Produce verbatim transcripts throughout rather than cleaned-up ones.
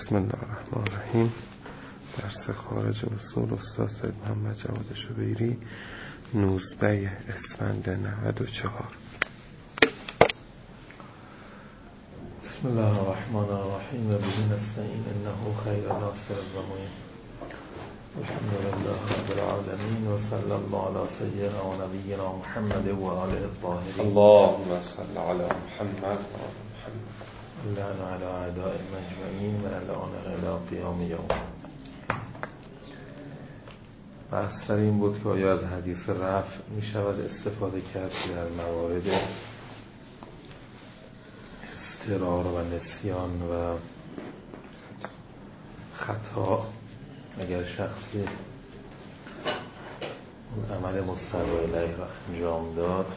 بسم الله الرحمن الرحیم. درس خارج اصول استاد سید محمد جواد شبیری، نوزده اسفند نود و چهار. بسم الله الرحمن الرحیم و به نستعین انه خیر ناصر و معین. الحمد لله رب العالمین و صلی الله علی سیدنا و نبینا محمد و آله الطاهرین. اللهم صل علی محمد و آل محمد. اللهم علی اعداء مجمعین و الان الى قیام یوم. بحث این بود که آیا از حدیث رفع می شود استفاده کرد در موارد اضطرار و نسیان و خطا، اگر شخصی اون عمل مضطر الیه را انجام داد،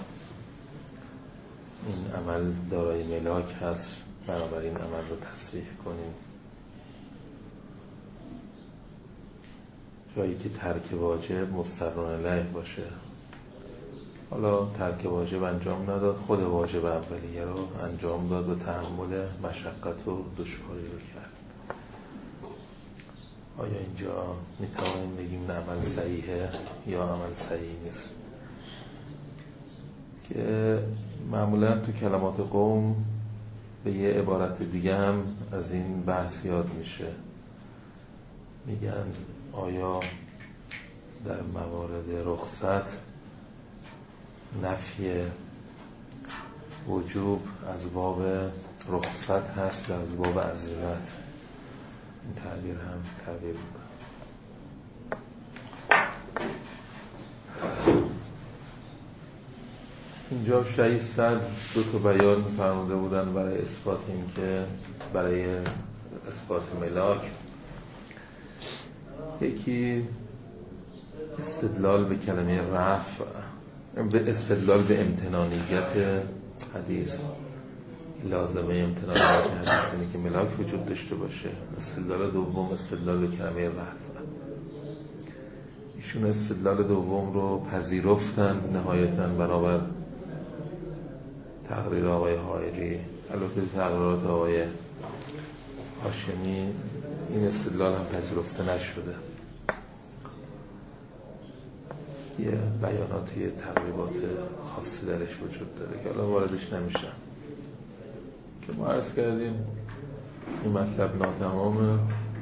این عمل دارای ملاک هست، بنابراین عمل رو تصحیح کنیم. جایی که ترک واجب مضطر الیه باشه، حالا ترک واجب انجام نداد، خود واجب اولیه رو انجام داد و تحمل مشقت و دشواری رو کرد، آیا اینجا میتوانیم بگیم نه عمل صحیحه یا عمل صحیح نیست؟ که معمولا تو کلمات قوم به یه عبارت دیگه هم از این بحث یاد میشه، میگن آیا در موارد رخصت نفی وجوب از باب رخصت هست یا از باب عزیمت؟ این تعبیر هم تعبیر میکنم. اینجا شهید صدر دو تا بیان فرموده بودن برای اثبات این که برای اثبات ملاک، یکی استدلال به کلمه رفع، به استدلال به امتنانیت حدیث، لازمه امتنانیت حدیث اینه که ملاک وجود داشته باشه. استدلال دوم استدلال به کلمه رفع. ایشون استدلال دوم رو پذیرفتند نهایتاً بنابر تقریر آقای حائری. البته تقریرات آقای هاشمی این استدلال هم پذیرفته نشده، یه بیانات، یه تقریبات خاصی درش وجود داره که الان واردش نمیشم، که ما عرض کردیم این مطلب ناتمامه،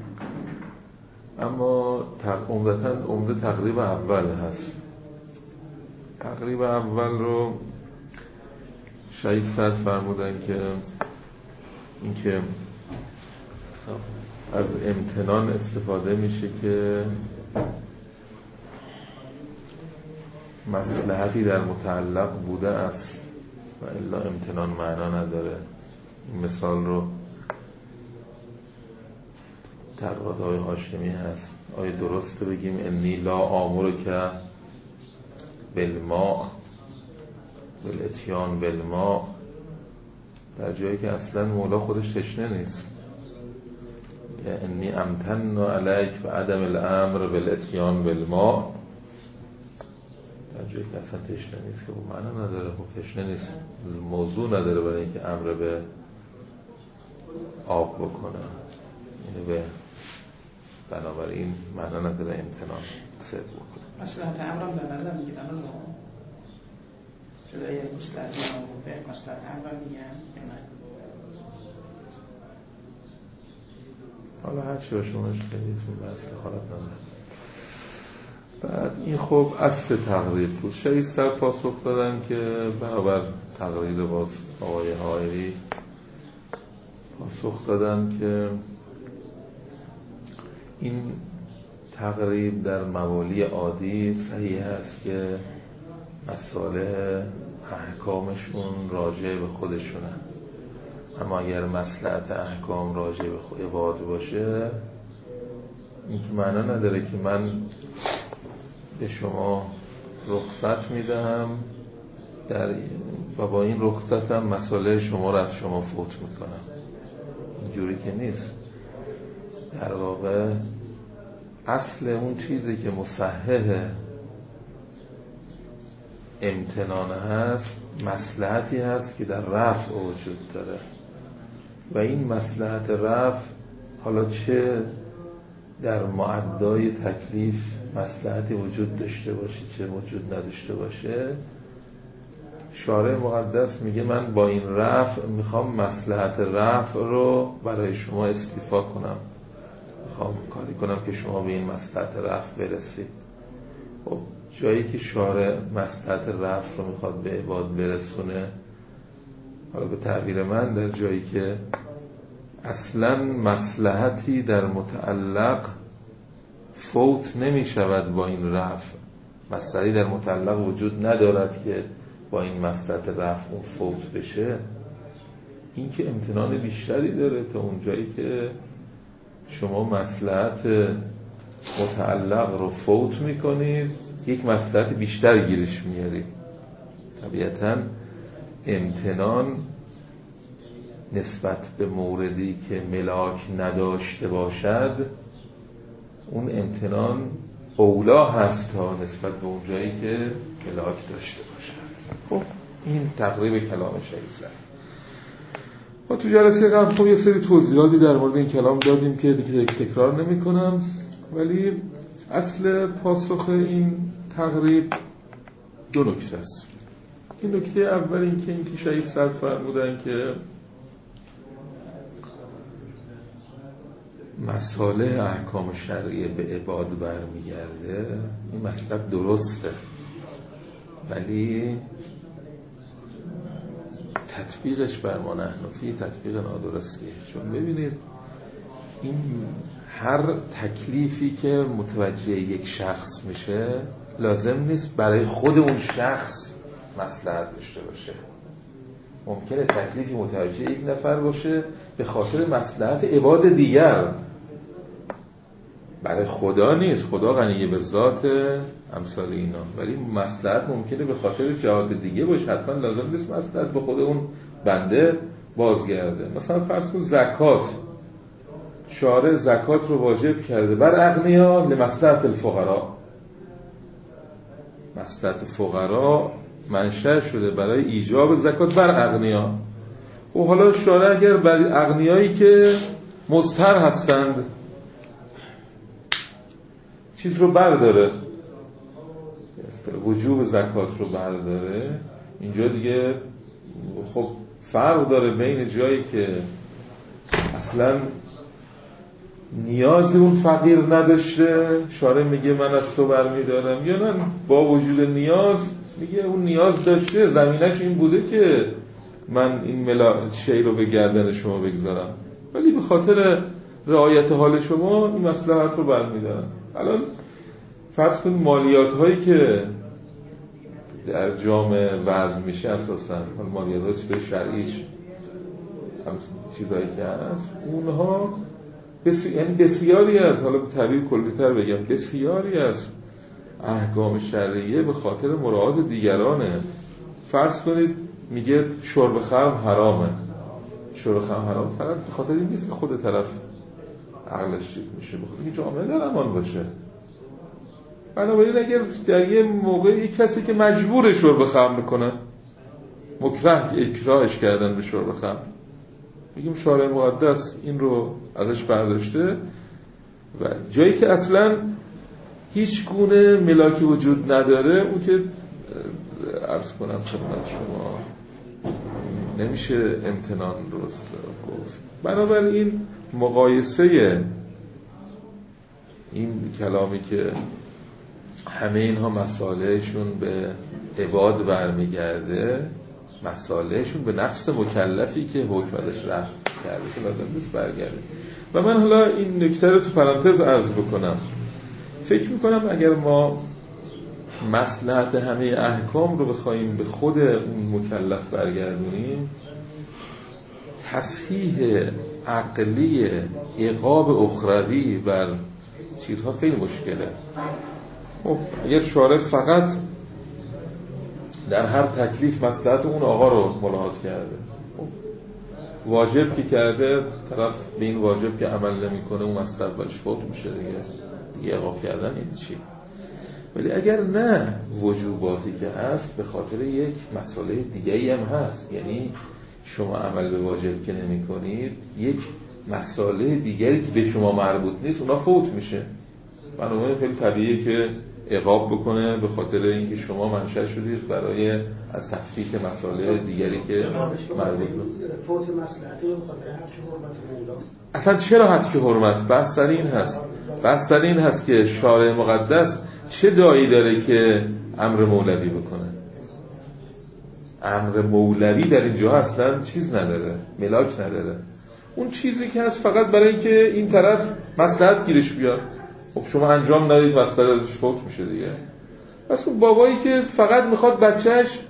اما عمدتاً عمده تقریب اول هست. تقریب اول رو شهید صدر فرمودن که این که از امتنان استفاده میشه که مصلحتی در متعلق بوده است و الا امتنان معنا نداره. این مثال رو تقریبات آقای هاشمی هست. آیا درسته بگیم انی لا آمرک بالماء بالاتیان بالماء در جایی که اصلا مولا خودش تشنه نیست؟ انی امتن علیک و عدم الامر بالاتیان بالماء در جایی که اصلا تشنه نیست، که او معنا نداره، او تشنه نیست، موضوع نداره برای اینکه امر به آب بکنه، اینه به بنابراین معنا نداره امتنان صدق بکنه. مثلا امرم در نظر میگیرن رو شده یه مستعدی هم به مستعد امرم میگن، حالا هر چی باشونش خیلیتون بحث خالت نداره. بعد این خب اصل تقریر بود. شهید صدر پاسخ دادن که برابر تقریر باز آقای حائری پاسخ دادن که این تقریب در موالی عادی صحیح است که مسائل احکامشون راجع به خودشونه، اما اگر مصلحت احکام راجع به عباد باشه، این که معنا نداره که من به شما رخصت میدم در و با این رخصتم مسائل شما را از شما فوت میکنم. اینجوری که نیست. در واقع اصل اون چیزی که مصحح امتنان هست مصلحتی هست که در رفع وجود داره و این مصلحت رفع حالا چه در معدای تکلیف مصلحتی وجود داشته باشه چه وجود نداشته باشه، شارع مقدس میگه من با این رفع میخوام مصلحت رفع رو برای شما استیفا کنم، میخوام کاری کنم که شما به این مصلحت رفع برسید. خب جایی که شارع مصلحت رفع رو میخواد به عباد برسونه، حالا به تعبیر من در جایی که اصلا مصلحتی در متعلق فوت نمی شود با این رفع، مصلحتی در متعلق وجود ندارد که با این مصلحت رفع اون فوت بشه، این که امتنان بیشتری داره تا اون جایی که شما مصلحت متعلق رو فوت میکنید یک مصلحت بیشتر گیرش میارید. طبیعتاً امتنان نسبت به موردی که ملاک نداشته باشد، اون امتنان اولا هست تا نسبت به اون جایی که ملاک داشته باشد. خب این تقریب کلام شیخ. ما تو جلسه قبل خب یه سری توضیحاتی در مورد این کلام دادیم که دیگه تکرار نمی کنم، ولی اصل پاسخ این تقریب دو نکته است. این نکته اول این که این که شیخ صد فرمودن که مسائل احکام شرعیه به عباد برمیگرده، این مطلب درسته، ولی تطبیقش بر ما نحنفی تطبیق نادرستیه. چون ببینید این هر تکلیفی که متوجه یک شخص میشه لازم نیست برای خود اون شخص مصلحت داشته باشه. ممکنه تکلیفی متوجه یک نفر باشه به خاطر مصلحت عباد دیگر، برای خدا نیست، خدا غنیه به ذات امثال اینا، ولی مصلحت ممکنه به خاطر جهات دیگه باشه، حتما لازم نیست مصلحت به خود اون بنده بازگرده. مثلا فرض کن زکات، شارع زکات رو واجب کرده بر اغنیا لمصلحت الفقراء، مصلحت فقرا منشأ شده برای ایجاب زکات بر اغنیا. و حالا شارع اگر برای اغنیایی که مضطر هستند چیز رو برداره، وجوب زکات رو برداره، اینجا دیگه خب فرق داره بین جایی که اصلا نیاز اون فقیر نداشته شارع میگه من از تو برمیدارم، یا نه با وجود نیاز میگه اون نیاز داشته، زمینش این بوده که من این ملا شی رو به گردن شما بگذارم، ولی به خاطر رعایت حال شما این مصلحت رو برمیدارم. الان فرض کن مالیات هایی که در جامعه وضع میشه، اساسا مالیات ها چیزای شرعیش هم چیزایی که هست، اونها بسی... یعنی بسیاری از، حالا به تعبیر کلی‌تر بگم، بسیاری از احکام شرعیه به خاطر مراعات دیگرانه. فرض کنید میگه شرب خمر حرامه، شرب خمر حرام فقط به خاطر این نیست که خود طرف عقلش چیز میشه، به خاطر این جامعه در امان باشه. بنابراین اگر در یه موقعی کسی که مجبور شرب خمر میکنه، مکره که اکراهش کردن به شرب خمر، بگیم شارع مقدس این رو ازش برداشته و جایی که اصلا هیچ گونه ملاکی وجود نداره، اون که عرض کنم خدمت شما نمیشه امتنان درست گفت. بنابراین مقایسه این کلامی که همه اینها مسائلشون به عباد برمیگرده، مسائلشون به نفس مکلفی که حکم ازش رفع کرده که لازم نیست برگرده. و من حالا این نکته رو تو پرانتز عرض بکنم، فکر میکنم اگر ما مصلحت همه احکام رو بخوایم به خود اون مکلف برگردونیم، تصحیح عقلی عقاب اخروی بر چیزها خیلی مشکله. خب اگر شارع فقط در هر تکلیف مصلحت اون آقا رو ملاحظه کرده، خب واجب که کرده، طرف به این واجب که عمل نمیکنه اون مصلحت برش فوت میشه دیگه، دیگه عقاب کردن این چی؟ ولی اگر نه وجوباتی که هست به خاطر یک مسئله دیگه‌ای هم هست، یعنی شما عمل به واجب که نمی کنید یک مسائل دیگری که به شما مربوط نیست اونا فوت میشه. بنابراین خیلی طبیعیه که عقاب بکنه به خاطر اینکه شما منشأ شدید برای از تفکیک مسائل دیگری که مربوط نیست. فوت مصلحتی به خاطر حق حرمت مولا. اصلا چرا حد که حرمت؟ بحث سر این هست بحث سر این هست که شارع مقدس چه دایی داره که امر مولوی بکنه؟ امر مولوی در اینجا اصلا چیز نداره، ملاک نداره. اون چیزی که هست فقط برای اینکه این طرف مصلحت گیرش بیاد. خب شما انجام ندید مصلحت ازش فوت میشه دیگه. پس اون بابایی که فقط میخواد بچهش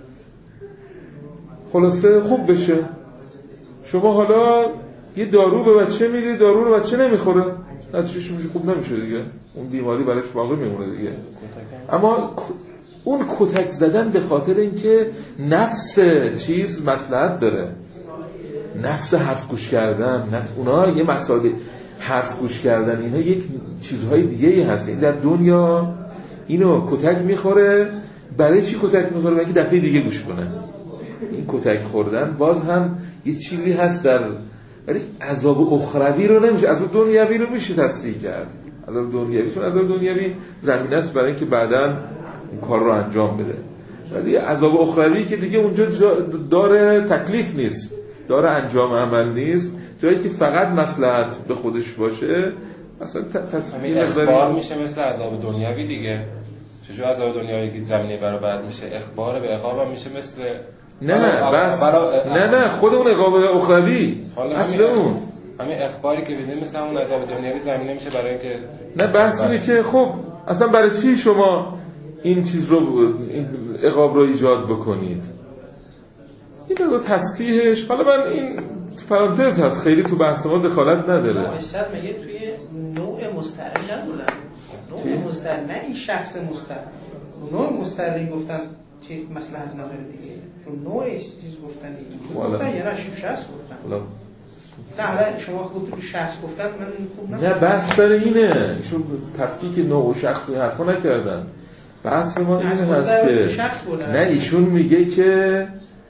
خلاصه خوب بشه، شما حالا یه دارو به بچه میده، دارو رو بچه نمیخوره، نتیجهش میشه خوب نمیشه دیگه، اون بیماری براش باقی میمونه دیگه. اما اون کتک زدن به خاطر اینکه نفس چیز مصلحت داره، نفس حرف گوش کردن، نفس اونا یه مسائل حرف گوش کردن، اینها یک چیزهای دیگه ای هست. این در دنیا اینو کتک میخوره. برای چی کتک میخوره؟ برای اینکه دفعه دیگه گوش کنه. این کتک خوردن باز هم یه چیزی هست در، ولی عذاب اخروی رو نمیشه، عذاب دنیوی رو میشه تصریح کرد. عذاب دنیوی، چون عذاب دنیوی زمینه است برای اینکه بعداً اون کار رو انجام بده، ولی عذاب اخروی که دیگه اونجا داره تکلیف نیست، داره انجام عمل نیست، جایی که فقط مصلحت به خودش باشه اصلا تصمیم اخبار میشه مثل عذاب دنیوی دیگه. چجور عذاب دنیوی که زمینه برای بعد میشه، اخبار به عقاب هم میشه مثل نه نه بس نه نه خود اون عقاب اخروی اصل اون همین اخباری که بدیم مثل اون عذاب دنیوی زمینه میشه برای اینکه نه بحث اینه که خب اصلا برای چی شما این چیز رو این عقاب رو ایجاد بکنید؟ این رو تصحیحش، حالا من این پرانتز هست، خیلی تو بحث ما دخالت نداره. مستر میگه توی نوع مستعر ندارن، نوع مستعر نه این شخص مستعر، نوع مستعری گفتن چی مصلحت نداره دیگه، چون نوع چیز گفتن دیگه گفتن یا نه شخص گفتن نه حالا شما خود تو شخص گفتن من خوب نه. نه بحث سر اینه، ایشون تفکیک نوع و شخص رو حرفا نکردن. بحث ما این هست که نه ایشون میگه که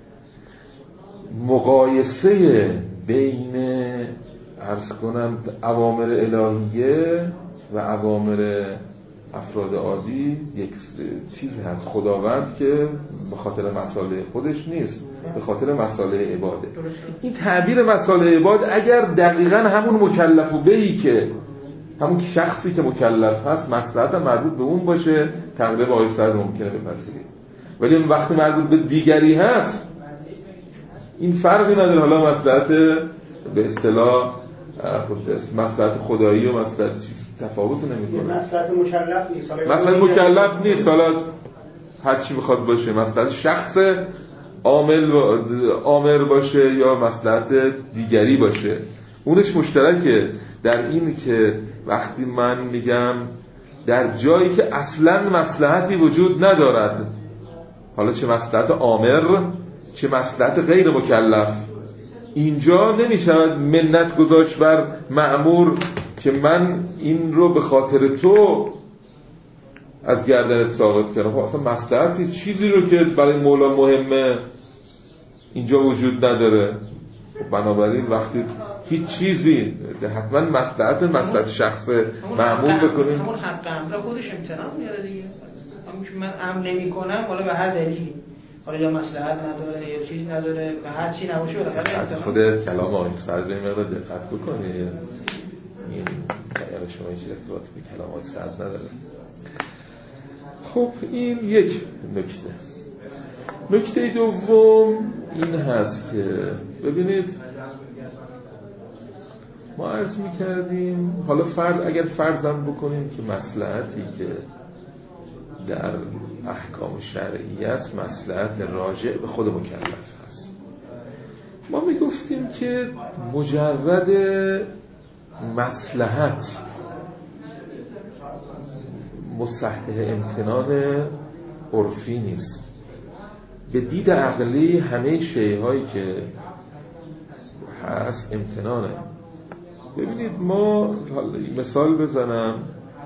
مقایسه بین عرض کنم اوامر الهیه و اوامر افراد عادی یک چیزی هست، خداوند که به خاطر مصالح خودش نیست، به خاطر مصالح عباده. این تعبیر مصالح عباد اگر دقیقاً همون مکلف و بهی که همون شخصی که مکلف هست مصلحت مربوط به اون باشه تقریبا به آیسر ممکنه بپذیرید، ولی اون وقتی مربوط به دیگری هست این فرقی نداره. حالا مصلحت به اصطلاح مصلحت خدایی و مصلحت چیز تفاوتی نمیکنه. مصلحت مکلف نیست، مصلحت مکلف نیست، حالا هر چی بخواد باشه، مصلحت شخص عامل و عامر باشه یا مصلحت دیگری باشه، اونش مشترکه در این که وقتی من میگم در جایی که اصلاً مصلحتی وجود ندارد، حالا چه مصلحت عامر چه مصلحت غیر مکلف، اینجا نمیشود منت گذاشت بر مأمور که من این رو به خاطر تو از گردنت ساقط کردم. اصلا مصلحتی چیزی رو که برای مولا مهمه اینجا وجود نداره. بنابراین وقتی هیچ چیزی حتما مصلحت مصلحت شخص مأمور بکنیم، همون حق امر خودش امتناع میاره دیگه. همون که من امر نمی‌کنم حالا به هر دلیلی، حالا یا مصلحت نداره یا چیز نداره و هر چی نباشه بالاخره خودت کلام آقای سعد به این مقدار دقت بکنی، این بیان شما هیچ ارتباطی به کلام آقای سعد نداره. خب این یک نکته. نکته دوم این هست که ببینید ما عرض می‌کردیم، حالا فرض اگر فرضم بکنیم که مصلحتی که در احکام شرعی است مصلحت راجع به خود مکلف هست، ما میگفتیم که مجرد مصلحت مصحح امتنان عرفی نیست. به دید عقلی همه شیءهایی که هست امتنانه. ببینید ما مثال بزنم،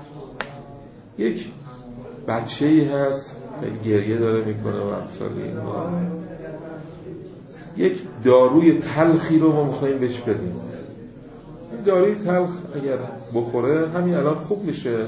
یک بچه‌ای هست خیلی گریه داره میکنه و امثال اینها، یک داروی تلخی رو ما میخواییم بهش بدیم، داروی تلخ اگر بخوره همین الان خوب میشه،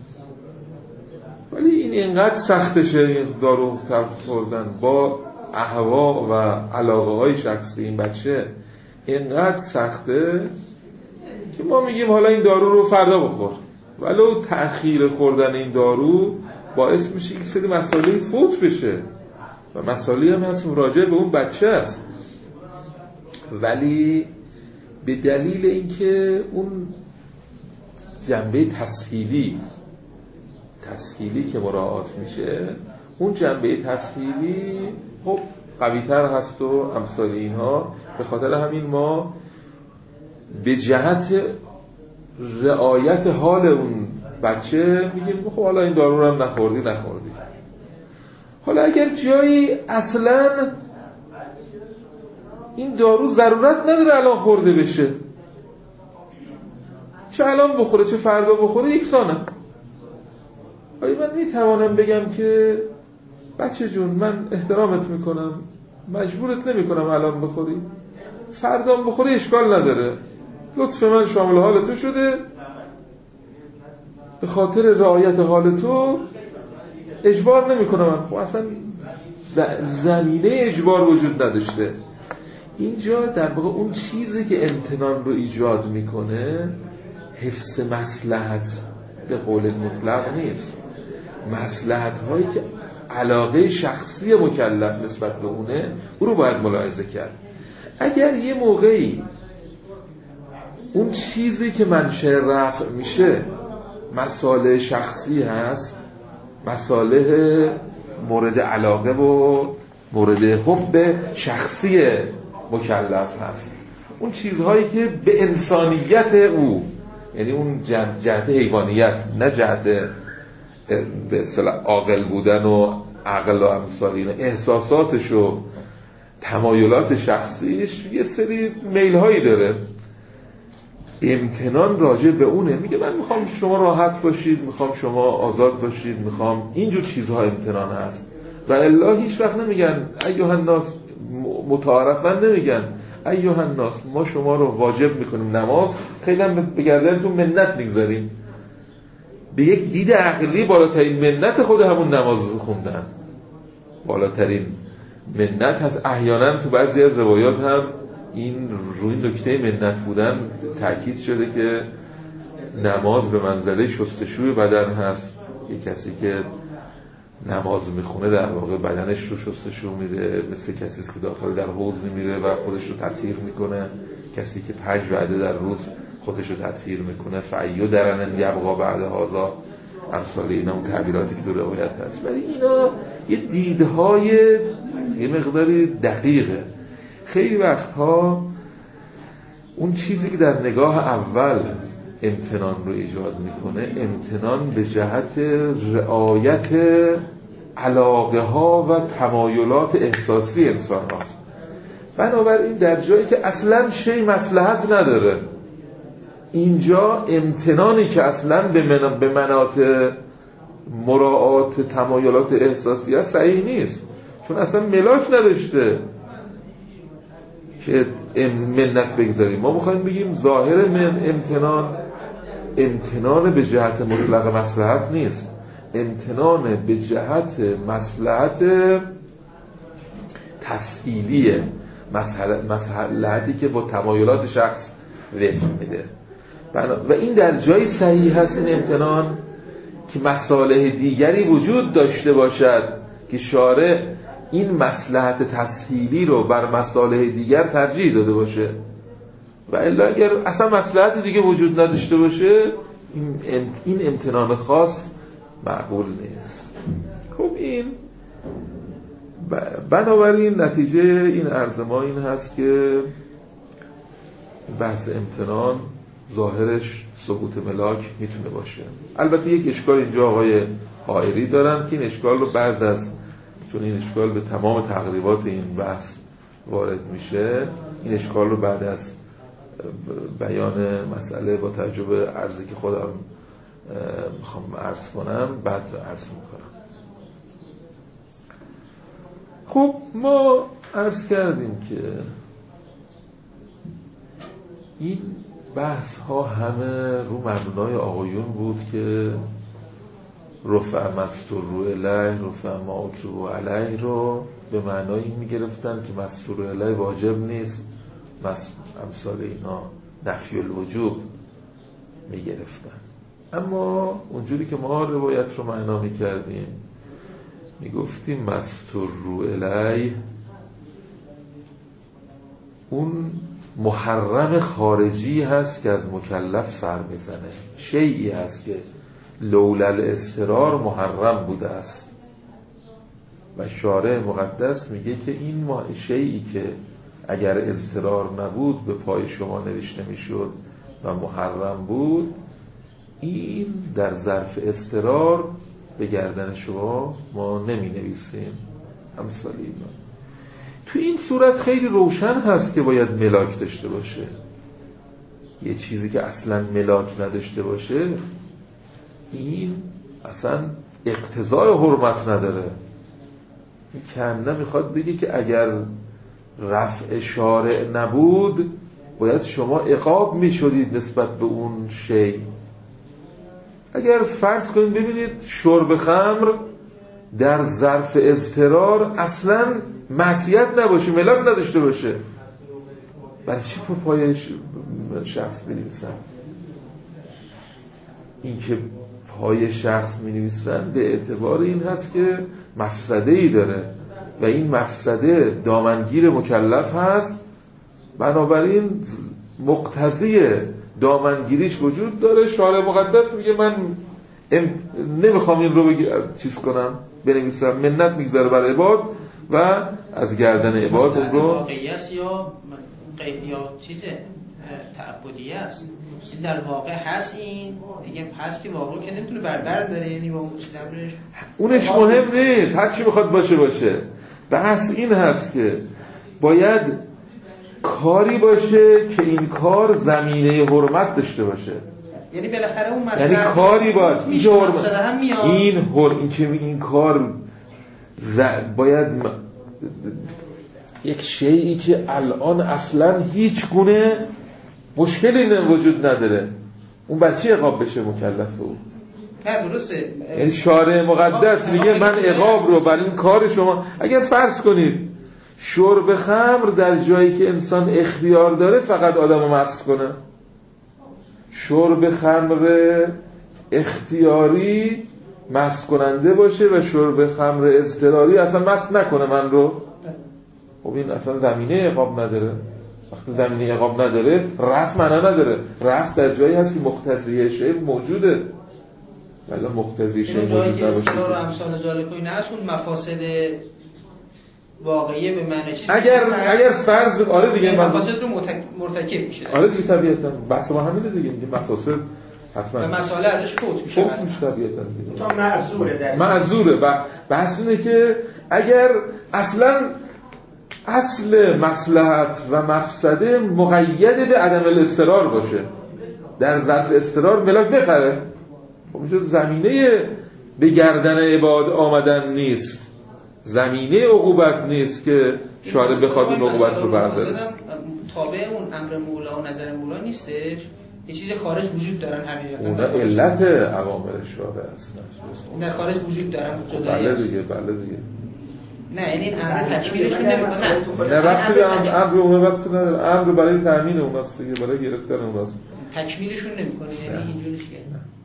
ولی این اینقدر سختشه این دارو تلخ خوردن با اهوا و علاقه های شخصی این بچه اینقدر سخته که ما میگیم حالا این دارو رو فردا بخور، ولو تأخیر خوردن این دارو باعث میشه یک سری مسائلی فوت بشه و مسائلی هم هست راجع به اون بچه است، ولی به دلیل اینکه اون جنبه تسهیلی تسهیلی که مراعات میشه، اون جنبه تسهیلی خب قوی‌تر هست و امثال اینها، به خاطر همین ما به جهت رعایت حال اون بچه میگیم خب حالا این دارو رو هم نخوردی نخوردی. حالا اگر جایی اصلا این دارو ضرورت نداره الان خورده بشه، چه الان بخوره چه فردا بخوره یکسانه، آیا من میتوانم بگم که بچه جون من احترامت میکنم مجبورت نمیکنم الان بخوری، فردا بخوری اشکال نداره، لطف من شامل حال تو شده، به خاطر رعایت حال تو اجبار نمیکنم. خب اصلا زمینه اجبار وجود نداشته. اینجا در واقع اون چیزی که امتنان رو ایجاد میکنه حفظ مصلحت به قول مطلق نیست، مصلحت هایی که علاقه شخصی مکلف نسبت به اونه او رو باید ملاحظه کرد. اگر یه موقعی اون چیزی که منشأ رفع میشه مسائل شخصی هست، مسائل مورد علاقه و مورد حب شخصی مکلف هست، اون چیزهایی که به انسانیت او، یعنی اون جهت حیوانیت نه جهت به اصطلاح عاقل بودن و عقل و امثال اینا، احساساتش و تمایلات شخصیش یه سری میل هایی داره، امتنان راجع به اونه، میگه من میخوام شما راحت باشید، میخوام شما آزاد باشید، میخوام اینجور چیزها امتنان هست. و الا هیچ وقت نمیگن ایها الناس، متعارفاً نمیگن ایها الناس ما شما رو واجب میکنیم نماز، خیلی هم به گردنتون منت میگذاریم. به یک دید عقلی بالاترین منت خود همون نماز خوندن، بالاترین منت هست. احیانا تو بعضی از روایات هم این روی نکته منت بودن تاکید شده که نماز به منزله شستشوی بدن هست. یک کسی که نماز میخونه در واقع بدنش رو شستشو میده، مثل کسی که داخل در حوض میره و خودش رو تطهیر میکنه، کسی که پنج وعده در روز خودش رو تطهیر میکنه، فعیو درن یبقا بعد هازا، امثال اینا اون تعبیراتی که تو روایت هست. ولی اینا یه دیدهای یه مقداری دقیقه. خیلی وقتها اون چیزی که در نگاه اول امتنان رو ایجاد میکنه، امتنان به جهت رعایت علاقه ها و تمایلات احساسی انسان هاست. بنابراین در جایی که اصلا شی مصلحت نداره، اینجا امتنانی که اصلا به, من... به مناط مراعات تمایلات احساسی هست صحیح نیست، چون اصلا ملاک نداشته که منت بگذاریم. ما میخوایم بگیم ظاهر من امتنان امتنان به جهت مطلق مصلحت نیست، امتنان به جهت مصلحت تسهیلیه، مصلحتی که با تمایلات شخص وفق میده. و این در جای صحیح هست این امتنان که مصالح دیگری وجود داشته باشد که شارع این مصلحت تسهیلی رو بر مصالح دیگر ترجیح داده باشه، و الا اگر اصلا مصلحت دیگه وجود نداشته باشه این امتنان خاص معقول نیست. خب این بنابراین نتیجه این عرض ما این هست که بحث امتنان ظاهرش ثبوت ملاک میتونه باشه. البته یک اشکال اینجا آقای حائری دارن که این اشکال رو بعض از چون این اشکال به تمام تقریبات این بحث وارد میشه، این اشکال رو بعد از بیان مسئله با توجه به عرضی که خودم میخوام عرض کنم بعد عرض میکنم. خب ما عرض کردیم که این بحث ها همه رو مبنای آقایون بود که رفع مستور الیه، رفع مستور علیه رو به معنای این میگرفتن که مستور الیه واجب نیست، امثال اینا نفی الوجوب میگرفتن. اما اونجوری که ما روایت رو معنا میکردیم میگفتیم مستور الیه اون محرم خارجی هست که از مکلف سر میزنه، شیئی هست که لولا الاضطرار محرم بوده است و شارع مقدس میگه که این شیئی که اگر اضطرار نبود به پای شما نوشته میشد و محرم بود، این در ظرف اضطرار به گردن شما ما نمی نویسیم. امثال اینا تو این صورت خیلی روشن هست که باید ملاک داشته باشه. یه چیزی که اصلا ملاک نداشته باشه این اصلا اقتضای حرمت نداره. این کنه میخواد بگه که اگر رفع شارع نبود باید شما عقاب میشدید نسبت به اون شی. اگر فرض کنید ببینید شرب خمر در ظرف اضطرار اصلا معصیت نباشه، ملاک نداشته باشه، برای چی پا پای شخص بنویسن؟ این که پای شخص می‌نویسن به اعتبار این هست که مفسده‌ای داره و این مفسده دامنگیر مکلف هست، بنابراین مقتضی دامنگیریش وجود داره. شارع مقدس میگه من نمیخوام این رو بگی... چیز کنم بنویسم، منت میگذاره برای عباد و از گردن عباد اون رو واقعی است یا یا چیزه تعبدی است. این در واقع هست، این دیگه هست که واقعا که نمیتونه بردر داره، یعنی با اون صبرش اونش مهم نیست، هر چی میخواد باشه باشه. بحث این هست که باید کاری باشه که این کار زمینه حرمت داشته باشه. یعنی بالاخره اون مسئله یعنی کاری باید میشه هم میاد. این هر این که این کار ز... باید م... یک شیئی که الان اصلا هیچ گونه مشکلی وجود نداره، اون بر چی عقاب بشه مکلف او؟ نه درسته. یعنی شارع مقدس میگه من عقاب رو بر این کار شما، اگر فرض کنید شرب خمر در جایی که انسان اختیار داره فقط آدمو مست کنه، شرب خمر اختیاری مست کننده باشه و شرب خمر اضطراری اصلا مست نکنه من رو، خب این اصلا زمینه عقاب نداره. وقتی زمینه عقاب نداره رفع معنا نداره. رفع در جایی هست که مقتضی شی موجوده، ولی مقتضی شی موجود نباشه. جایی که اصطلاح رو امثال ذالکوی نه از اون مفاسد واقعیه به معنی چیزی اگر اگر فرض آره دیگه مفاسد رو مرتکب میشه. آره دیگه طبیعتا بحث ما همینه دیگه، میگه مفاسد حتما و مسئله ازش فوت میشه. فوت میشه طبیعتا دیگه. تا معذوره. معذوره و بحث اینه که اگر اصلا اصل مصلحت و مفسده مقید به عدم الاضطرار باشه، در ظرف اضطرار ملاک بخره، خب میشه زمینه به گردن عباد آمدن نیست، زمینه عقوبت نیست که شارع بخواد اون عقوبت رو برداره. تابع اون امر مولا و نظر مولا نیستش، یه چیز خارج وجود دارن حقیقتا. اون علت اوامر شارع است. در خارج وجود دارن جدایی. بله دیگه بله دیگه. نه یعنی این امر تکمیلشون نمیکنه. نه وقتی به امر اون وقت نداره، امر برای تامین اوناست دیگه، برای گرفتن اوناست. تکمیلشون نمیکنه، یعنی اینجوریه که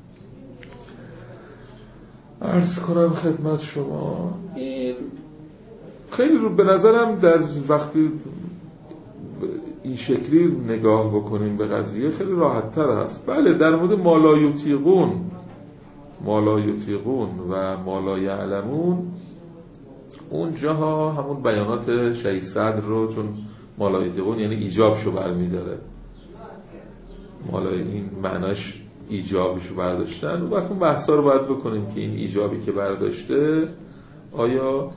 عرض کنم خدمت شما این خیلی رو به نظرم در وقتی این شکلی نگاه بکنیم به قضیه خیلی راحت تر هست. بله در مورد مالایوتیقون مالایوتیقون و مالایعلمون اون جاها همون بیانات شیخ صدر رو، چون مالایوتیقون یعنی ایجابشو برمیداره، مالای این معناش ایجابشو برداشتن، و وقت اون بحثا رو باید بکنیم که این ایجابی که برداشته آیا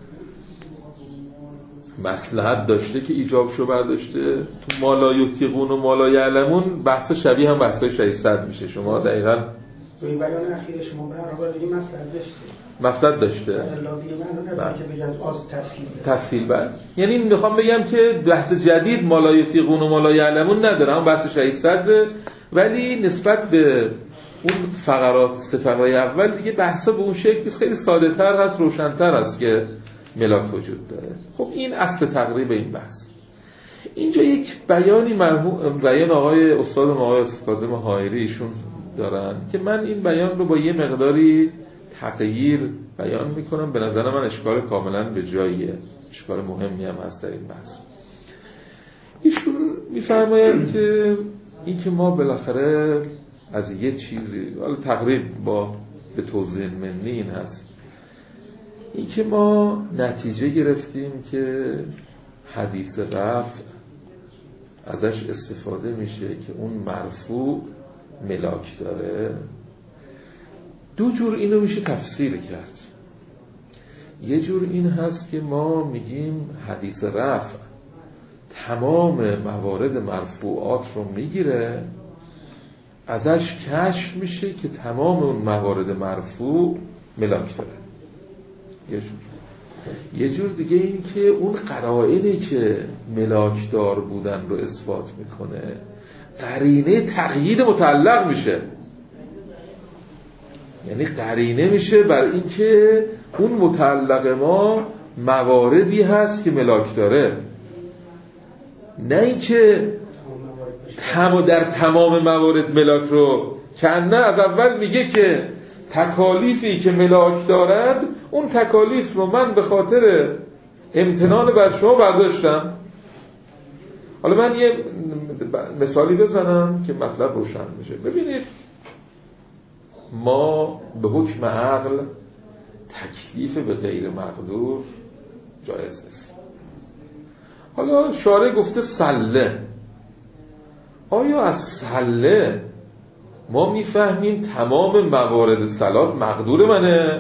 مصلحت داشته که ایجابشو برداشته. تو مالایوتیقون و مالایعلمون بحث شبیه هم بحثای شیخ صدر میشه، شما دقیقاً تو این بیان اخیر شما برابر دیگه مسئله داشته مقصد داشته الله دیگه من نداره که بگن از تسکیل تفصیل بر یعنی میخوام بگم که بحث جدید مالایتی قون و مالای علمون ندارم، بحث شهید صدر، ولی نسبت به اون فقرات سه فقره اول دیگه بحثا به اون شکل خیلی ساده تر هست، روشن‌تر هست که ملاک وجود داره. خب این اصل تقریب این بحث. اینجا یک بیانی مرحوم بیان آقای استاد ما آقای کاظم حائری ایشون دارن که من این بیان رو با یه مقداری تغییر بیان میکنم، به نظر من اشکال کاملا به جاییه، اشکال مهمی هم هست در این بحث. ایشون میفرماید که این که ما بالاخره از یه چیزی، حالا تقریب با به توضیح منی این هست، این که ما نتیجه گرفتیم که حدیث رفع ازش استفاده میشه که اون مرفوع ملاک داره. دو جور اینو میشه تفسیر کرد. یه جور این هست که ما میگیم حدیث رفع تمام موارد مرفوعات رو میگیره، ازش کشف میشه که تمام اون موارد مرفوع ملاک داره. یه جور. یه جور دیگه این که اون قرائنی که ملاک دار بودن رو اثبات میکنه قرینه تقیید متعلق میشه، یعنی قرینه میشه بر این که اون متعلق ما مواردی هست که ملاک داره، نه این که تمام در تمام موارد ملاک رو کنه. از اول میگه که تکالیفی که ملاک دارد اون تکالیف رو من به خاطر امتنان بر شما برداشتم. حالا من یه مثالی بزنم که مطلب روشن بشه. ببینید ما به حکم عقل تکلیف به غیر مقدور جایز نیست. حالا شارع گفته سله، آیا از سله ما میفهمیم تمام موارد صلات مقدور منه،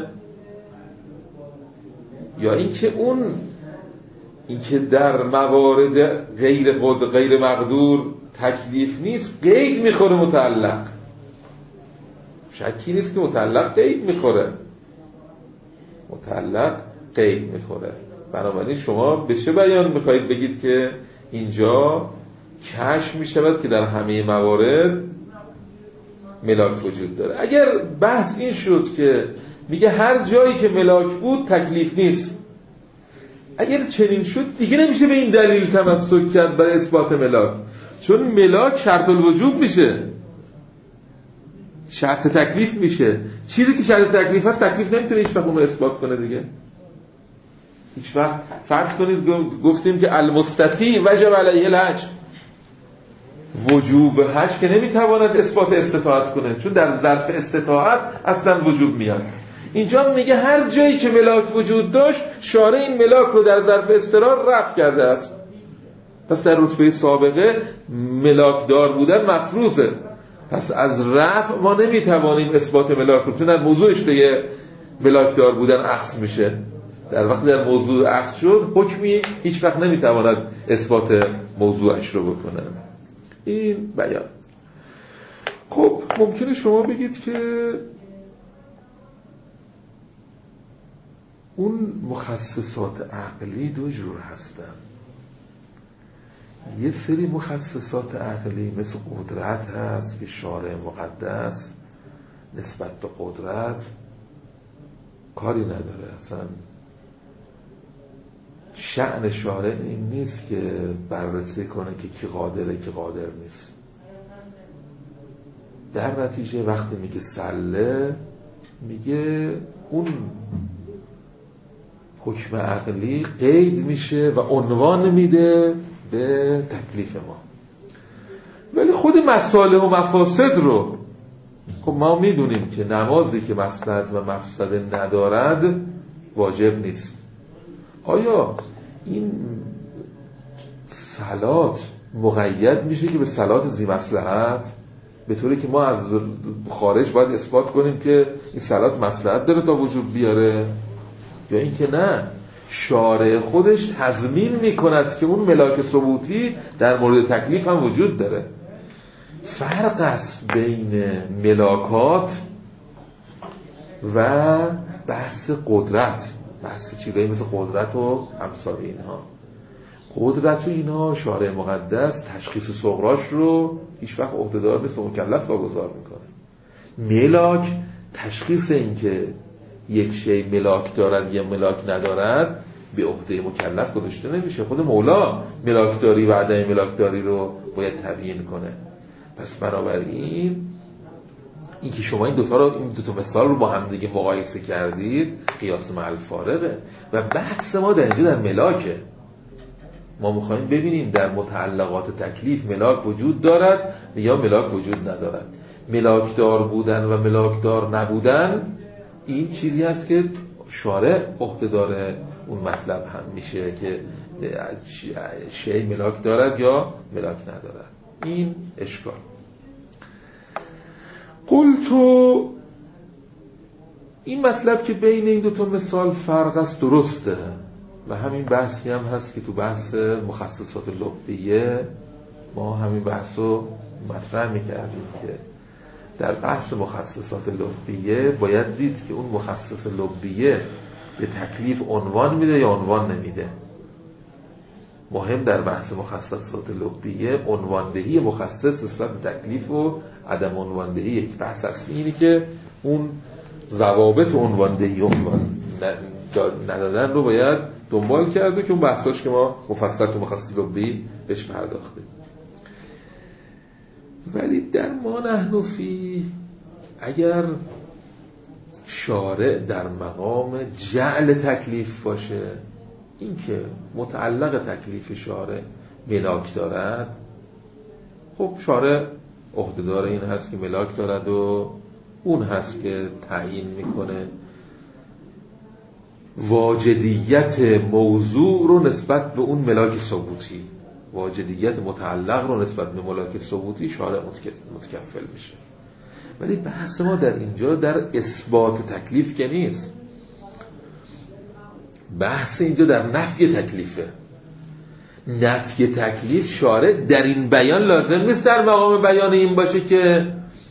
یا اینکه اون اینکه در موارد غیر قد غیر مقدور تکلیف نیست قید میخوره متعلق؟ شکی نیست که متعلق قید میخوره، متعلق قید میخوره. بنابراین شما به چه بیان میخواهید بگید که اینجا کشف میشود که در همه موارد ملاک وجود داره؟ اگر بحث این شد که میگه هر جایی که ملاک بود تکلیف نیست، اگر چنین شد دیگه نمیشه به این دلیل تمسک کرد برای اثبات ملاک، چون ملاک شرط الوجوب میشه، شرط تکلیف میشه. چیزی که شرط تکلیف هست تکلیف نمیتونه هیچ وقت اون رو اثبات کنه دیگه. هیچ وقت فرض کنید گفتیم که المستطیع وجب علیه الحج، وجوب حج که نمیتواند اثبات استطاعت کنه، چون در ظرف استطاعت اصلا وجوب میاد. اینجا میگه هر جایی که ملاک وجود داشت شارع این ملاک رو در ظرف اضطرار رفع کرده است، پس در رتبه سابقه ملاک دار بودن مفروضه، پس از رفع ما نمیتوانیم اثبات ملاک رو، چون در موضوعش دیگه ملاک دار بودن اخذ میشه. در وقتی در موضوع اخذ شد حکمی هیچ وقت نمیتواند اثبات موضوعش رو بکنه. این بیان. خب ممکنه شما بگید که اون مخصصات عقلی دو جور هستن. یه سری مخصصات عقلی مثل قدرت هست که شارع مقدس نسبت به قدرت کاری نداره، اصلا شأن شارع این نیست که بررسی کنه که کی قادره کی قادر نیست. در نتیجه وقتی میگه سله میگه اون حکم عقلی قید میشه و عنوان میده به تکلیف ما، ولی خود مصالح و مفاسد رو خب ما میدونیم که نمازی که مصلحت و مفسده ندارد واجب نیست. آیا این صلات مقید میشه که به صلات ذی مصلحت، به طوری که ما از خارج باید اثبات کنیم که این صلات مصلحت داره تا وجود بیاره، یا اینکه نه شارع خودش تضمین میکند که اون ملاک ثبوتی در مورد تکلیف هم وجود داره؟ فرق است بین ملاکات و بحث قدرت، بحث چیزایی مثل قدرت و امثال اینها. قدرت و اینها شارع مقدس تشخیص صغراش رو هیچ وقت عهدهدار نیست، به مکلف واگذار میکنه. ملاک تشخیص این که یک شی ملاک دارد یا ملاک ندارد به عهده مکلف گذاشته نمیشه. خود مولا ملاکداری و عدم ملاکداری رو باید تبیین کنه. پس بنابراین این که شما این دوتا رو این دوتا مثال رو با هم دیگه مقایسه کردید قیاس مع الفارقه و بحث ما در اینجا در ملاکه. ما میخوایم ببینیم در متعلقات تکلیف ملاک وجود دارد یا ملاک وجود ندارد. ملاکدار بودن و ملاکدار نبودن این چیزی هست که شارع عهدهدار اون مطلب هم میشه که شی ملاک دارد یا ملاک ندارد. این اشکال. قلتو این مطلب که بین این دوتا مثال فرق است درسته و همین بحثی هم هست که تو بحث مخصصات لبیه ما همین بحث رو مطرح میکردیم که در بحث مخصصات لبیه باید دید که اون مخصص لبیه به تکلیف عنوان میده یا عنوان نمیده. مهم در بحث مخصصات لبیه عنواندهی مخصص نسبت به تکلیف و عدم عنواندهی. یک بحث اصلی اینه که اون ضوابط عنواندهی عنوان ندادن رو باید دنبال کرده که اون بحثاش که ما مفصل تو مخصص لبی بهش پرداختیم. ولی در ما نحن فی اگر شارع در مقام جعل تکلیف باشه، این که متعلق تکلیف شارع ملاک دارد، خب شارع عهدهدار این هست که ملاک دارد و اون هست که تعیین میکنه واجدیت موضوع رو نسبت به اون ملاک ثبوتی، واجدیت متعلق رو نسبت به ملاک ثبوتی شارع متکفل میشه. ولی بحث ما در اینجا در اثبات تکلیف که نیست، بحث اینجا در نفی تکلیفه. نفی تکلیف شارع در این بیان لازم نیست در مقام بیان این باشه که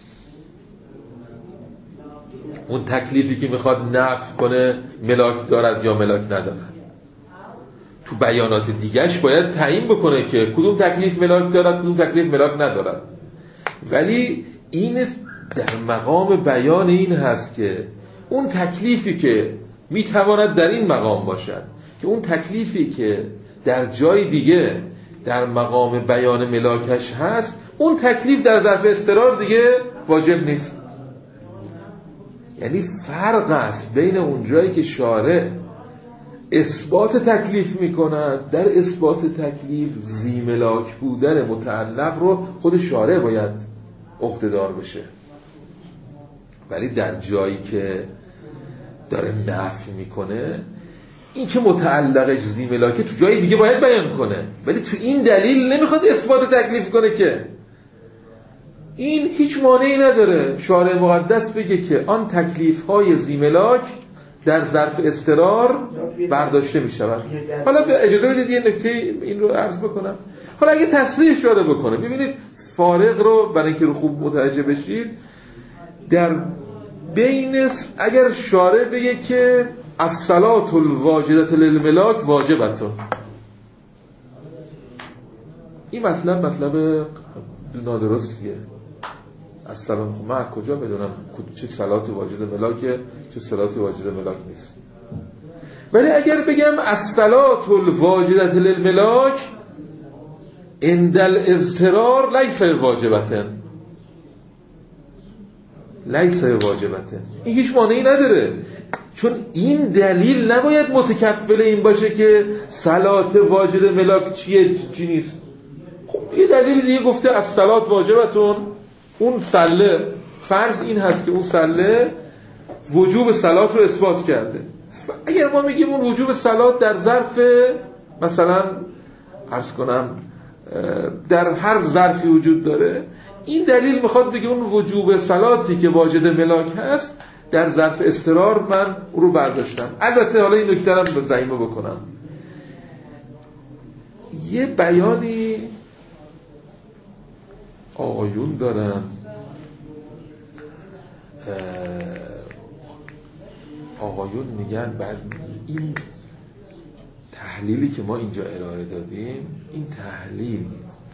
اون تکلیفی که میخواد نفی کنه ملاک دارد یا ملاک ندارد. تو بیانات دیگهش باید تعیین بکنه که کدوم تکلیف ملاک دارد کدوم تکلیف ملاک ندارد. ولی این در مقام بیان این هست که اون تکلیفی که میتواند در این مقام باشد که اون تکلیفی که در جای دیگه در مقام بیان ملاکش هست، اون تکلیف در ظرف اضطرار دیگه واجب نیست. یعنی فرق است بین اون جایی که شارع اثبات تکلیف میکند، در اثبات تکلیف ذی ملاک بودن متعلق رو خود شارع باید عهدهدار بشه، ولی در جایی که داره نفی میکنه این که متعلقش ذی ملاکه تو جای دیگه باید بیان کنه، ولی تو این دلیل نمیخواد اثبات تکلیف کنه که این هیچ مانعی نداره شارع مقدس بگه که آن تکلیف های ذی ملاک در ظرف اضطرار برداشته می شود. حالا به اجازه بدید یه نکته این رو عرض بکنم. حالا اگه تصریح اشاره بکنه، ببینید فارق رو برای اینکه رو خوب متوجه بشید، در بین اگر شارع بگه که الصلاة الواجدة للملاک واجبتون، این مطلب مطلب نادرستیه. السلام خب من کجا بدونم چه صلات واجد ملاکه چه صلات واجد ملاک نیست. ولی اگر بگم الصلاة الواجدة للملاک عند الاضطرار لیس واجبتن، لیس واجبتن، این هیچ مانعی نداره، چون این دلیل نباید متکفل این باشه که صلات واجد ملاک چیه چی نیست. خب یه دلیل دیگه گفته الصلاة واجبتون، اون صله فرض این هست که اون صله وجوب صلات رو اثبات کرده. اگر ما میگیم اون وجوب صلات در ظرف مثلا عرض کنم در هر ظرفی وجود داره، این دلیل میخواد بگه اون وجوب صلاتی که واجد ملاک هست در ظرف اضطرار من رو برداشتم. البته حالا این نکته رو زعیمه بکنم، یه بیانی آقایون دارن آقایون میگن بعد این تحلیلی که ما اینجا ارائه دادیم، این تحلیل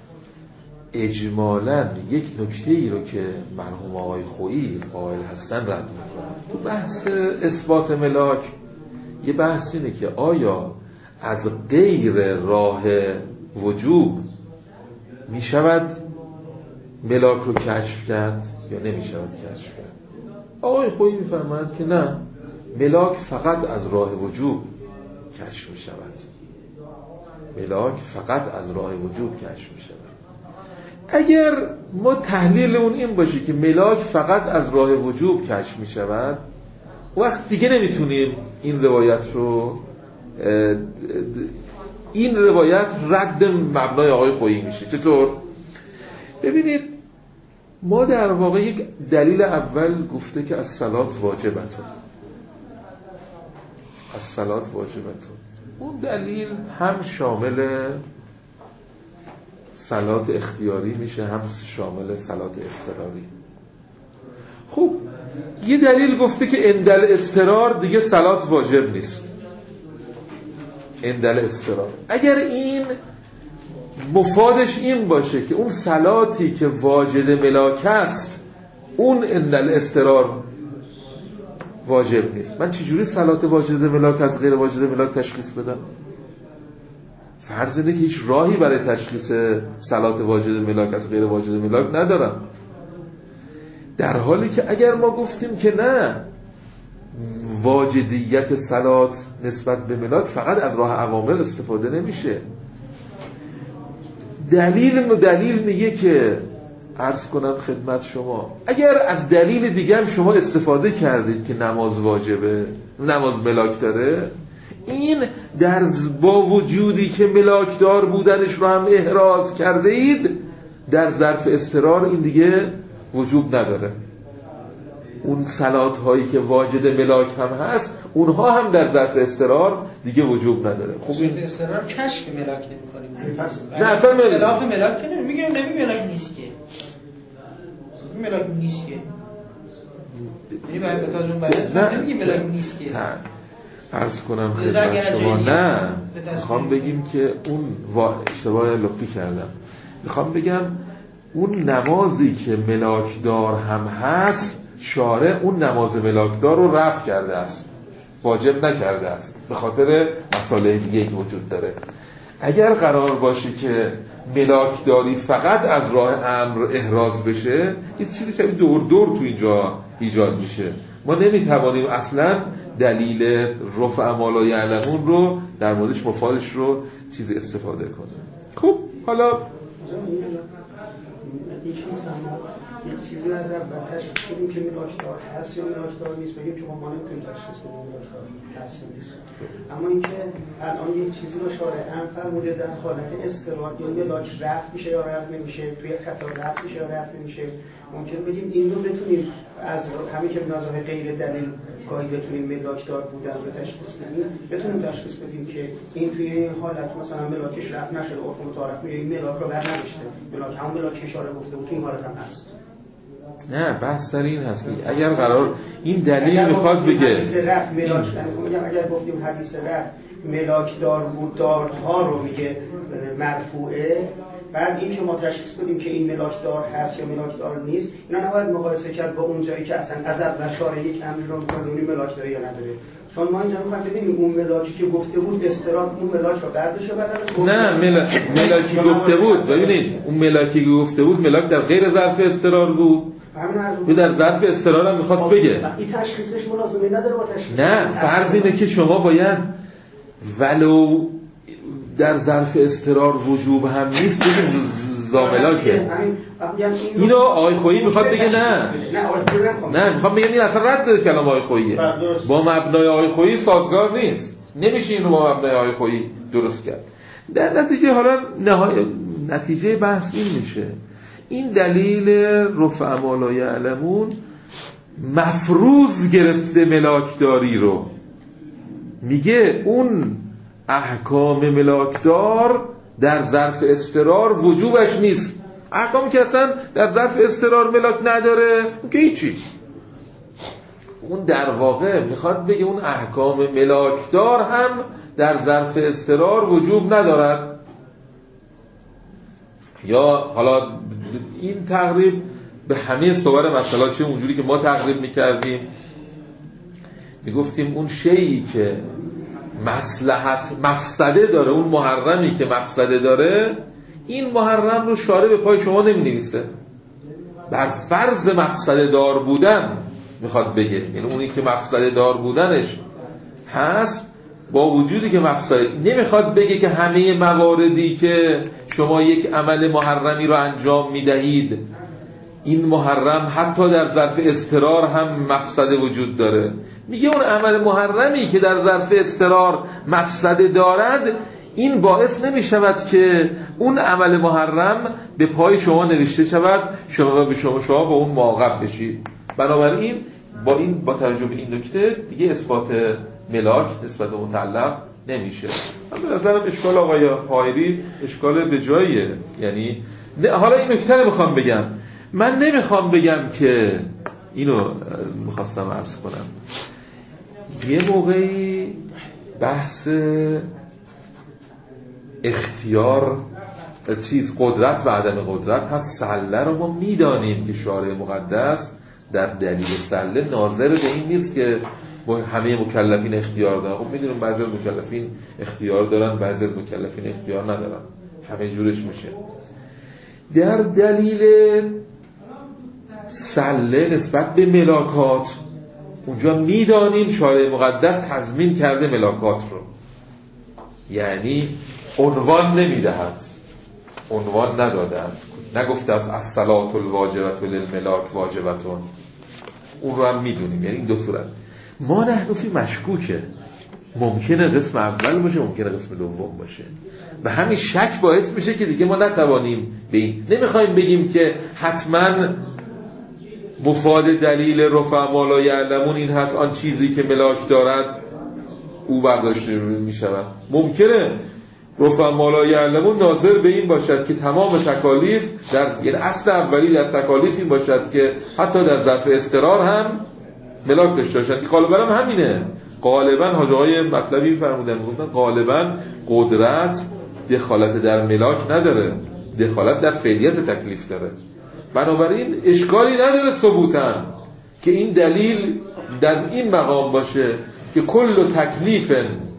اجمالاً یک نکته ای رو که مرحوم آقای خویی قائل هستن رد میکنن. تو بحث اثبات ملاک یه بحث اینه که آیا از غیر راه وجوب می شود ملاک رو کشف کرد یا نمی شود کشف کرد؟ آقای خویی می فرماید که نه، ملاک فقط از راه وجوب کشف می شود. ملاک فقط از راه وجوب کشف می شود. اگر ما تحلیل اون این باشه که ملاک فقط از راه وجوب کشف می شود، وقت دیگه نمیتونیم این روایت رو این روایت رد مبنای آقای خویی میشه. چطور؟ ببینید ما در واقع یک دلیل اول گفته که از صلات واجبتون، از صلات واجبتون، اون دلیل هم شامل صلات اختیاری میشه هم شامل صلات اضطراری. خب یه دلیل گفته که اندل اضطرار دیگه صلات واجب نیست، اندل اضطرار. اگر این مفادش این باشه که اون صلاتی که واجد ملاک است اون اندل اضطرار واجب نیست، من چجوری صلات واجد ملاک از غیر واجد ملاک تشخیص بدم؟ فرض اینه که هیچ راهی برای تشخیص صلات واجد ملاک از غیر واجد ملاک ندارم، در حالی که اگر ما گفتیم که نه، واجدیت صلات نسبت به ملاک فقط از راه عوامل استفاده نمیشه. دلیل دلیل میگه که عرض کنم خدمت شما، اگر از دلیل دیگه هم شما استفاده کردید که نماز واجبه، نماز ملاک داره، این در با وجودی که ملاکدار بودنش رو هم احراز کرده اید، در ظرف اضطرار این دیگه وجوب نداره. اون صلات هایی که واجد ملاک هم هست اونها هم در ظرف اضطرار دیگه وجوب نداره. خب این اضطرار کشف ملاک نمی‌کنیم. نه اصلا خلاف ملاک که نمیگیم، نمیگیم ملاک نیست که. ملاک نیست که. یعنی باید بتاجون باید نمیگیم ملاک نیست که. عرض کنم خدمت شما نه، میخوام بگیم که اون اشتباه لپی کردم. میخوام بگم اون نمازی که ملاکدار هم هست، شارع اون نماز ملاکدار رو رفع کرده است، واجب نکرده است، به خاطر مسائل دیگه که وجود داره. اگر قرار باشه که ملاکداری فقط از راه امر احراز بشه، یه چیزی شبیه دور دور تو اینجا ایجاد میشه. ما نمیتوانیم اصلا دلیل رفع ما لا یعلمون رو در موردش مفادش رو چیزی استفاده کنیم. خب حالا یک چیزی از اول تشخیص بدیم که ملاکدار هست یا ملاکدار نیست، بگیم که ما نمیتونیم تشخیص بدیم ملاکدار هست یا نیست. اما اینکه الان یک چیزی رو شارع هم فرموده در حالت اضطرار یا ملاک رفع میشه یا رفع نمیشه، توی خطا رفع میشه یا رفع نمیشه، ممکن بگیم این رو بتونیم از همین که نظام غیر دلیل گاهی بتونیم ملاکدار بودن رو تشخیص بدیم، بتونیم تشخیص بدیم که این توی این حالت مثلا ملاکش رفع نشده، عرف متعارف میگه این ملاک رو برنداشته، ملاک همون ملاک اشاره گفته بود، این حالت هم هست. نه بحث سر این هست، اگر قرار این دلیل میخواد بگه حدیث رفع ملاک، میگم اگر گفتیم حدیث رفع ملاکدار بود دارها رو میگه مرفوعه، بعد این که ما تشخیص بدیم که این ملاکدار هست یا ملاکدار نیست، اینا نباید مقایسه کرد با اون جایی که اصلا از اول شارع یک امر رو میکنه اون ملاک داره یا نداره، چون ما اینجا میخوایم ببینیم اون ملاکی که گفته بود استراد اون ملاک رو برداشته بدنش. نه ملاک ملاکی گفته بود، ببینید اون ملاکی که گفته بود ملاک در غیر ظرف استرار بود یا در ظرف استرار هم میخواست بگه. این تشخیصش مناسبه نداره با تشخیص. نه فرض اینه که شما باید ولو در ظرف استرار وجوب هم نیست بگه زاملاکه. اینو آقای خویی میخواد بگه نه نه میخواد بگه این اصلا رد کلام آقای خوییه، با مبنای آقای خویی سازگار نیست، نمیشه این رو با مبنای آقای خویی درست کرد. در نتیجه حالا نهای... نتیجه بحث این میشه، این دلیل رفع ما لا یعلمون مفروض گرفته ملاکداری رو، میگه اون احکام ملاکدار در ظرف استرار وجوبش نیست، احکامی که اصلا در ظرف استرار ملاک نداره که هیچی. اون در واقع میخواد بگه اون احکام ملاکدار هم در ظرف اضطرار وجوب ندارد. یا حالا این تقریب به همه صور مسئله چه اونجوری که ما تقریب میکردیم، میگفتیم اون شیئی که مصلحت مفسده داره، اون محرمی که مفسده داره، این محرم رو شارع به پای شما نمی‌نویسه، بر فرض مفسده دار بودن میخواد بگه، یعنی اونی که مفسده دار بودنش هست با وجودی که مفسده، نمیخواد بگه که همه مواردی که شما یک عمل محرمی رو انجام میدهید این محرم حتی در ظرف اضطرار هم مفسده وجود داره. میگه اون عمل محرمی که در ظرف اضطرار مفسده دارد این باعث نمی شود که اون عمل محرم به پای شما نوشته شود، شما به شما شما با اون موقف بشید. بنابراین با این با توجه به این نکته دیگه اثبات ملاک نسبت به متعلق نمیشه. من به نظرم اشکال آقای خایری اشکال به جاییه. یعنی حالا این نکته رو میخوام بگم، من نمیخوام بگم که اینو میخواستم عرض کنم، یه موقعی بحث اختیار چیز قدرت و عدم قدرت هست. سله رو ما میدانیم که شارع مقدس در دلیل سله ناظر به این نیست که همه مکلفین اختیار دارن. خب میدونیم بعضی از مکلفین اختیار دارن، بعضی از مکلفین اختیار ندارن، همه جورش میشه. در دلیل سله نسبت به ملاکات اونجا میدانیم شارع مقدس تضمین کرده ملاکات رو، یعنی عنوان نمیدهد، عنوان ندادند، نگفته از الصلاة الواجبة للملاک واجبتون، اون رو هم میدونیم. یعنی این دو صورت ما نحنفی مشکوکه، ممکنه قسم اول باشه ممکنه قسم دوم باشه و همین شک باعث میشه که دیگه ما نتوانیم به این، نمیخوایم بگیم که حتما مفاد دلیل رفع ما لا یعلمون این هست آن چیزی که ملاک دارد او برداشته میشود. ممکنه رفع ما لا یعلمون ناظر به این باشد که تمام تکالیف در، یعنی اصل اولی در تکالیف این باشد که حتی در ظرف اضطرار هم ملاک داشته باشند، که غالبا هم همینه. غالبا حاج آقای مطلبی فرمودن گفتن غالبا قدرت دخالت در ملاک نداره، دخالت در فعلیت تکلیف داره. بنابراین اشکالی نداره ثبوتاً که این دلیل در این مقام باشه که کل تکلیف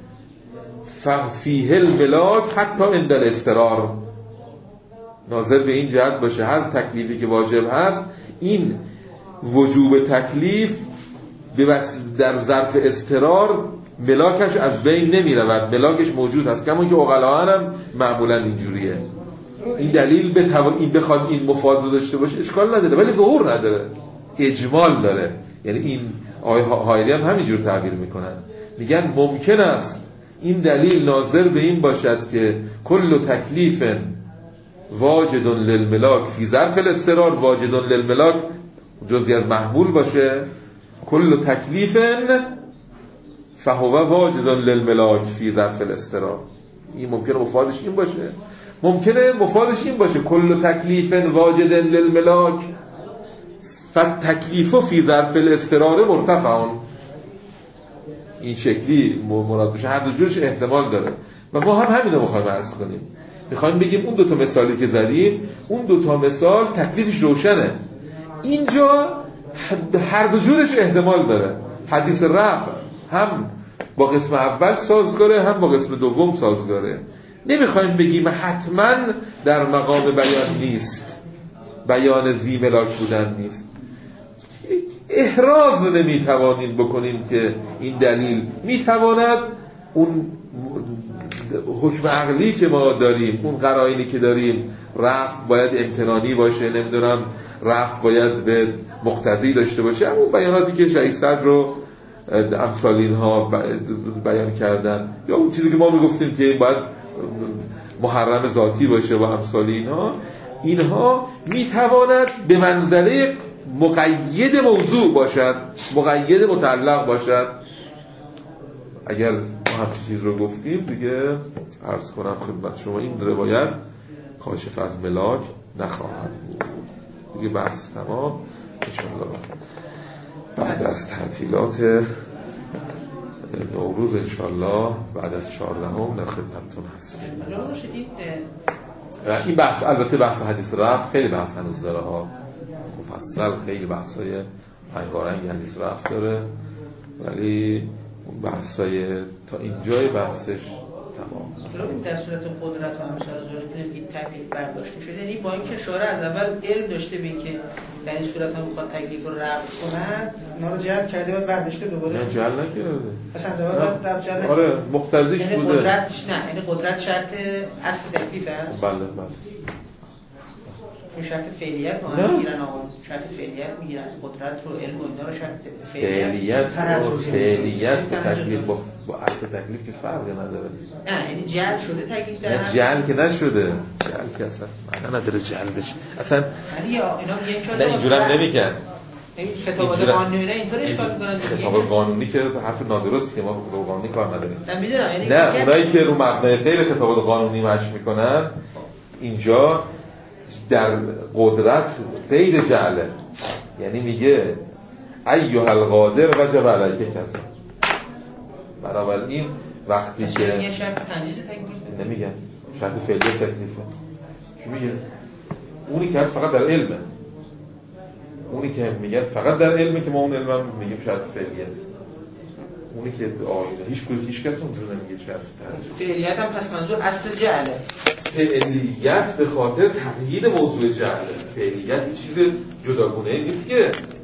فیه الملاک حتی عند الاضطرار، ناظر به این جهت باشه هر تکلیفی که واجب هست این وجوب تکلیف در ظرف اضطرار ملاکش از بین نمی رود، ملاکش موجود هست، کما که عقلاء هم معمولا اینجوریه. این دلیل به تو... این بخواد این مفاد رو داشته باشه اشکال نداره، ولی ظهور نداره، اجمال داره. یعنی این آیه هایری هم همینجور تعبیر میکنن، میگن ممکن است این دلیل ناظر به این باشد که کل تکلیف واجد للملاک فی ظرف الاضطرار، واجد للملاک جزئی از محمول باشه، کل تکلیف فهو واجد للملاک فی ظرف الاضطرار. این ممکنه مفادش این باشه، ممکنه مفادش این باشه کل تکلیف واجد للملاک فالتکلیف فی ظرف الاضطرار مرتفعون، این شکلی مراد بشه. هر دو جورش احتمال داره و ما هم همین رو میخوایم عرض کنیم. میخوایم بگیم اون دوتا مثالی که زدیم، اون دوتا مثال تکلیفش روشنه، اینجا هر دو جورش احتمال داره. حدیث رفع هم با قسم اول سازگاره هم با قسم دوم سازگاره. نمیخوایم بگیم حتما در مقام بیان نیست، بیان ذی ملاک بودن نیست. احراز نمیتوانیم بکنیم که این دلیل میتواند اون حکم عقلی که ما داریم، اون قرائنی که داریم، رفع باید امتنانی باشه، نمیدونم رفع باید به مقتضی داشته باشه، همون بیاناتی که شیخ صدر رو امثال اینها بیان کردن، یا اون چیزی که ما میگفتیم که باید محرم ذاتی باشه و امثال اینها، اینها میتواند به منزله مقید موضوع باشد، مقید متعلق باشد. اگر ما همچین چیز رو گفتیم دیگه عرض کنم خدمت شما این روایت کاشف از ملاک نخواهد بود دیگه، بحث تمام. انشاءالله بعد از تعطیلات نوروز انشالله بعد از چهاردهم در خدمتتون هستیم. این بحث البته بحث حدیث رفع خیلی بحث هنوز داره ها، مفصل خیلی بحثای رنگارنگ حدیث رفع داره، ولی اون بحثای تا اینجای بحثش تمام. مثلا در صورت قدرت و امثال ذالک این تکلیف برداشته شده، یعنی با اینکه شارع از اول علم داشته به اینکه در این صورت هم میخواد تکلیف رو رفع کند، اونا رو جلب کرده بعد برداشته دوباره. نه جلب نکرده. اصلا از اول رفع جلب نکرده. آره مقتضیش یعنی بوده. قدرت نه، یعنی قدرت شرط اصل تکلیف است. بله بله. این شرط فعلیت ما هم میگیرن آقا، شرط فعلیت میگیرن، قدرت رو علم و اینا رو شرط فعلیت فعلیت به تکلیف با, با اصل تکلیف که فرقی نداره. نه یعنی جعل شده تکلیف در نه جعل که نشده، جعل که اصلا معنی نداره جعل بشه اصلا. یعنی اینا میگن که نه اینجوری نمیگن، این کتابات قانونی اینطوری اشکال میکنن. کتاب قانونی که حرف نادرست که ما به قانونی کار نداریم. نه میدونم یعنی نه اونایی که رو مبنای غیر کتابات قانونی مشی میکنن اینجا در قدرت قید جعله، یعنی میگه ایها القادر وجب علیک کذا. بنابراین وقتی که یه شرط تنجیز تکلیف نمیگن شرط فعلی تکلیفه، چی میگه؟ اونی که هست فقط در علمه، اونی که میگن فقط در علمه که ما اون علم هم میگیم شرط فعلیت، اونی که آینه هیچ کدوم هیچ کس اون نمیگه شرط تنجیز. فعلیت هم پس منظور اصل جعله. فعلیت به خاطر تقیید موضوع جعله، فعلیت چیز جداگونه نیست که